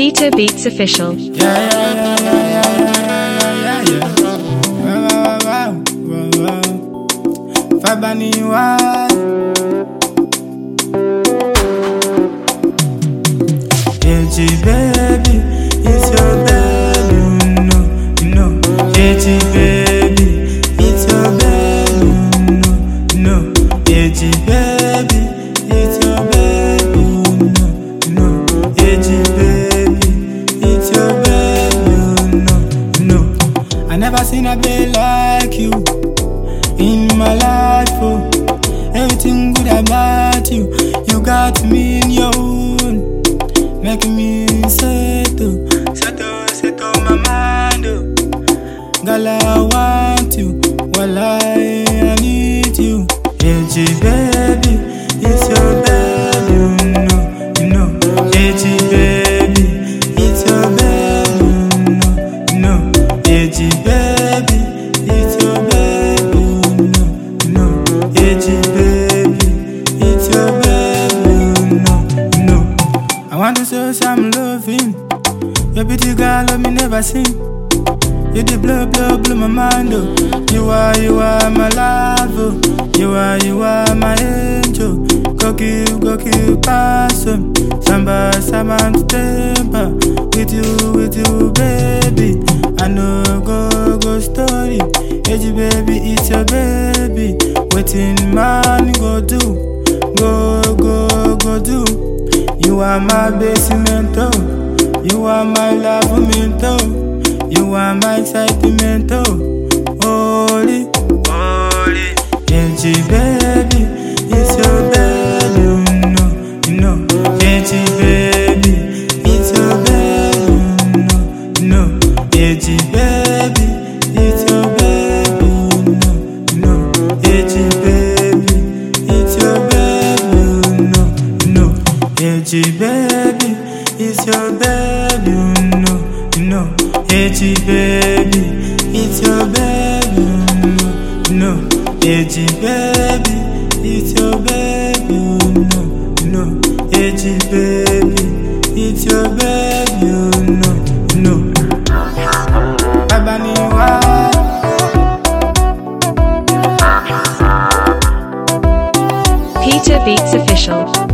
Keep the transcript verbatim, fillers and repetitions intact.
Peter Beats Official. Yeah, yeah, yeah, yeah, yeah, yeah, yeah, yeah. Wow, wow, wow, wow. Fabani wa. Eji baby, it's your baby, you know, you know. Eji baby, it's your baby, you know, you know. Eji baby, it's your baby, you know, you know. Eji baby, it's your baby, you know, you know. I never seen a baby like you in my life, oh. Everything good about you, you got me in your own. Making me settle, settle, settle my mind, oh. Girl, I want you, while I, I need you. Eji baby, it's your baby, you know, you know. Eji baby, it's your baby, you know, you know. Eji baby, it's your baby, you know, you know. Eji baby, it's your baby, you know, you know. I want to show some loving. Your beauty girl, let me never seen. You the blow, blow, blow my mind, oh. You are, you are my love, oh. You are, you are my angel. Go kill, go kill, pass on. Samba, samba, temper. With you, with you, baby. I know, go, go story. Eji baby, it's your baby. Waiting, man, go do. Go, go, go do. You are my basement, oh. You are my love, oh. You are my excitement, oh. Holy, holy. Eji baby, it's your baby, you know, you know. Eji baby, it's your baby, you know, you know. Eji baby, it's your baby, you know, you know. Eji baby, it's your baby, you know, you know. Eji baby, it's your baby, you know, you know. Eji baby, it's your baby, you know, you know. Eji baby, it's your baby, you know, you know. Eji baby, it's your baby, you know, you know. Babani wa. Peter Beats Official.